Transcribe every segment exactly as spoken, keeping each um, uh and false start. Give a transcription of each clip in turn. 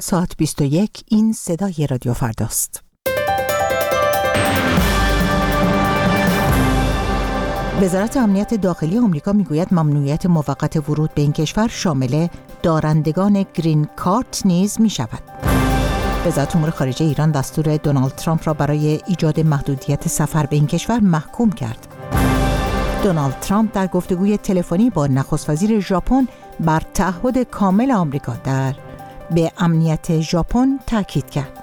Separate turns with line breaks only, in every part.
ساعت بیست و یک. این صدای رادیو فرداست. وزارت امنیت داخلی آمریکا میگوید ممنوعیت موقت ورود به این کشور شامل دارندگان گرین کارت نیز می شود. وزارت امور خارجه ایران دستور دونالد ترامپ را برای ایجاد محدودیت سفر به این کشور محکوم کرد. دونالد ترامپ در گفتگوی تلفنی با نخست وزیر ژاپن بر تعهد کامل آمریکا در به امنیت ژاپن تاکید کرد.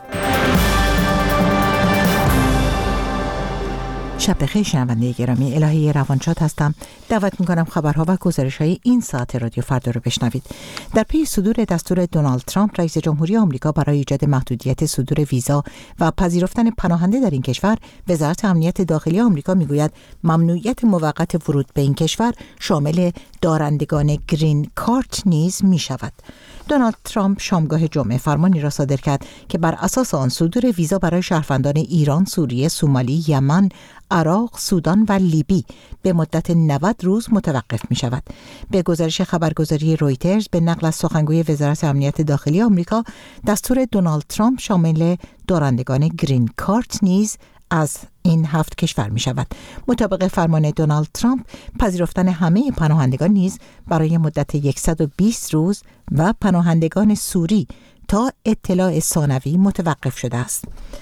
شب بخیر شنونده گرامی، الهی روانشاد هستم. دعوت می‌کنم خبرها و گزارش‌های این ساعت رادیو فردا رو بشنوید. در پی صدور دستور دونالد ترامپ رئیس جمهوری آمریکا برای ایجاد محدودیت صدور ویزا و پذیرفتن پناهنده در این کشور، وزارت امنیت داخلی آمریکا میگوید ممنوعیت موقت ورود به این کشور شامل دارندگان گرین کارت نیز می‌شود. دونالد ترامپ شامگاه جمعه فرمانی را صادر کرد که بر اساس آن صدور ویزا برای شهروندان ایران، سوریه، سومالی، یمن، عراق، سودان و لیبی به مدت نود روز متوقف می شود. به گزارش خبرگزاری رویترز به نقل از سخنگوی وزارت امنیت داخلی آمریکا، دستور دونالد ترامپ شامل دارندگان گرین کارت نیز از این هفت کشور می شود. مطابق فرمان دونالد ترامپ، پذیرفتن همه پناهندگان نیز برای مدت صد و بیست روز و پناهندگان سوری تا اطلاع ثانوی متوقف شده است.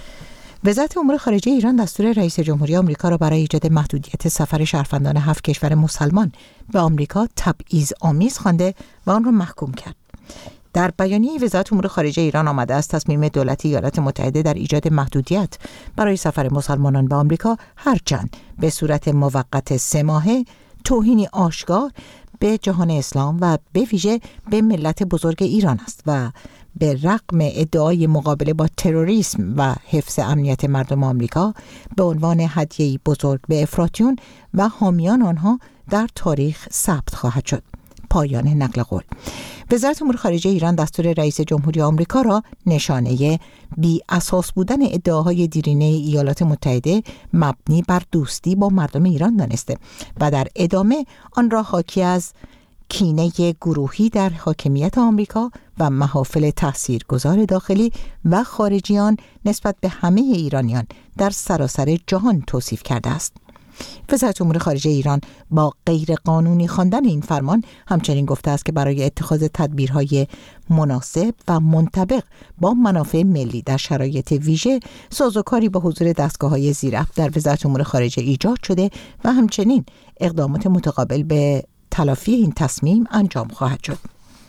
وزارت امور خارجه ایران دستور رئیس جمهوری آمریکا را برای ایجاد محدودیت سفر شهروندان هفت کشور مسلمان به آمریکا تبعیض آمیز خوانده و آن را محکوم کرد. در بیانیه وزارت امور خارجه ایران آمده است تصمیم دولت ایالات متحده در ایجاد محدودیت برای سفر مسلمانان به آمریکا هرچند به صورت موقت سه ماهه توهینی آشکار به جهان اسلام و به ویژه به ملت بزرگ ایران است و به رغم ادعای مقابله با تروریسم و حفظ امنیت مردم آمریکا به عنوان هدیه‌ای بزرگ به افراطیون و حامیان آنها در تاریخ ثبت خواهد شد. پایان نقل قول. وزارت امور خارجه ایران دستور رئیس جمهوری آمریکا را نشانه بی اساس بودن ادعاهای دیرینه ایالات متحده مبنی بر دوستی با مردم ایران دانسته و در ادامه آن را حاکی از کینه گروهی در حاکمیت آمریکا و محافل تاثیرگذار داخلی و خارجیان نسبت به همه ایرانیان در سراسر جهان توصیف کرده است. وزارت امور خارجه ایران با غیر قانونی خواندن این فرمان همچنین گفته است که برای اتخاذ تدبیرهای مناسب و منطبق با منافع ملی در شرایط ویژه سازوکاری با حضور دستگاه‌های زیررفت در وزارت امور خارجه ایجاد شده و همچنین اقدامات متقابل به تلافی این تصمیم انجام خواهد شد.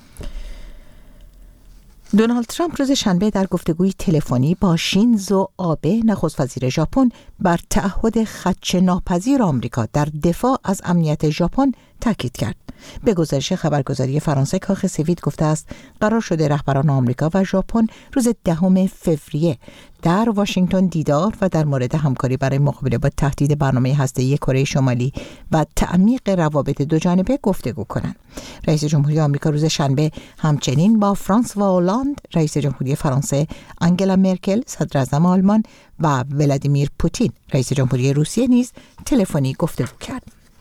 دونالد ترامپ روز شنبه در گفتگوی تلفنی با شینزو آبه نخست وزیر ژاپن بر تعهد خدشه‌ناپذیر آمریکا در دفاع از امنیت ژاپن تاکید کرد. به گزارش خبرگزاری فرانسه، کاخ سفید گفته است قرار شده رهبران آمریکا و ژاپن روز دهم فوریه در واشنگتن دیدار و در مورد همکاری برای مقابله با تهدید برنامه هسته‌ای کره شمالی و تعمیق روابط دو جانبه گفتگو کنند. رئیس جمهوری آمریکا روز شنبه همچنین با فرانسوا هولند، رئیس جمهوری فرانسه، آنگلا مرکل، صدر اعظم آلمان و ولادیمیر پوتین، رئیس جمهوری روسیه نیز تلفنی گفتگو کرد.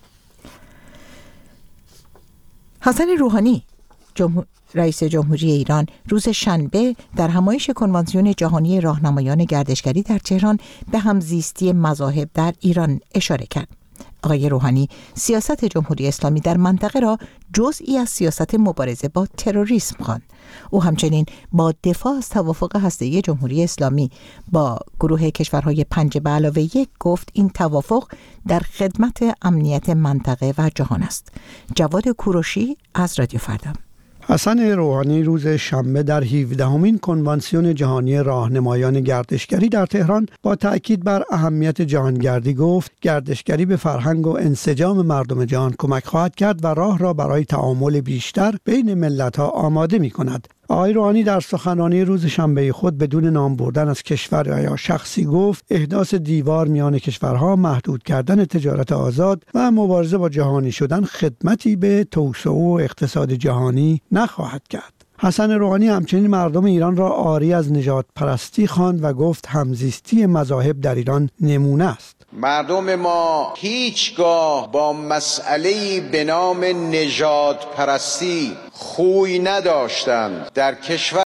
حسن روحانی، جمهور... رئیس جمهوری ایران روز شنبه در همایش کنوانسیون جهانی راهنمایان گردشگری در تهران به همزیستی مذاهب در ایران اشاره کرد. آقای روحانی سیاست جمهوری اسلامی در منطقه را جزئی از سیاست مبارزه با تروریسم خواند. او همچنین با دفاع از توافق هسته‌ای جمهوری اسلامی با گروه کشورهای پنج به علاوه یک گفت این توافق در خدمت امنیت منطقه و جهان است. جواد کوروشی از رادیو فردا.
حسن روحانی روز شنبه در هفدهمین کنوانسیون جهانی راهنمایان گردشگری در تهران با تأکید بر اهمیت جهانگردی گفت گردشگری به فرهنگ و انسجام مردم جهان کمک خواهد کرد و راه را برای تعامل بیشتر بین ملت‌ها آماده می‌کند. آقای روحانی در سخنرانی روز شنبه خود بدون نام بردن از کشور یا شخصی گفت احداث دیوار میان کشورها، محدود کردن تجارت آزاد و مبارزه با جهانی شدن خدمتی به توسعه و اقتصاد جهانی نخواهد کرد. حسن روحانی همچنین مردم ایران را عاری از نژاد پرستی خواند و گفت همزیستی مذاهب در ایران نمونه است.
مردم ما هیچگاه با مسئله‌ای به نام نژاد پرستی خوی نداشتند. در کشور